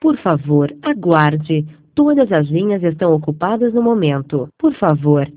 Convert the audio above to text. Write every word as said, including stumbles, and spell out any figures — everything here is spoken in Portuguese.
Por favor, aguarde. Todas as linhas estão ocupadas no momento. Por favor,